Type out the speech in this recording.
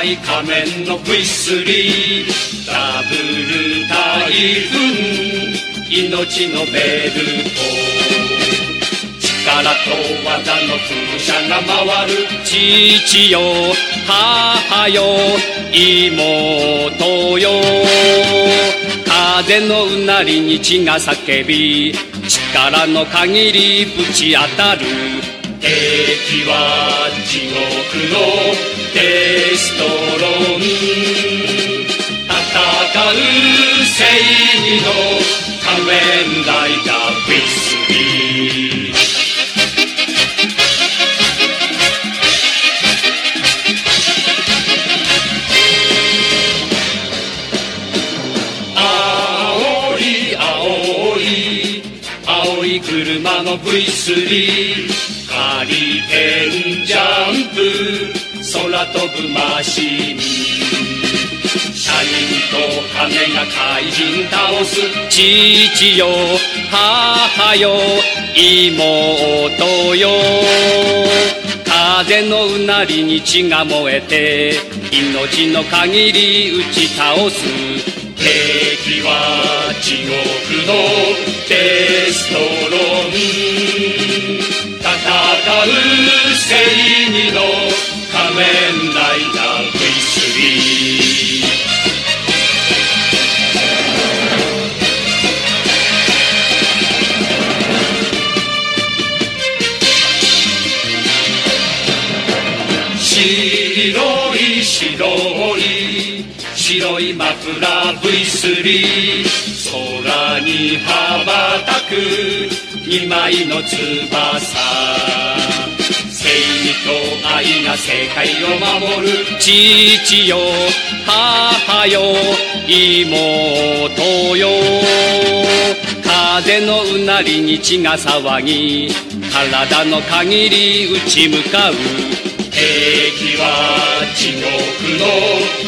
い仮面の V3 ダブル大軍命のベルト力と技の風車が回る父よ母よ妹よ風のうなりに血が叫び力の限りぶち当たる敵は地獄のデストロン戦う正義の仮面ライダー V3青い車の V3 ハリケーンジャンプ空飛ぶマシンシャインと羽が怪人倒す父よ母よ妹よ風のうなりに血が燃えて命の限り打ち倒す敵は地獄のデストロン戦う正義の仮面ライダー V3白いマフラー V3 空に羽ばたく2枚の翼正義と愛が世界を守る父よ母よ妹よ風のうなりに血が騒ぎ体の限り打ち向かう敵は地獄の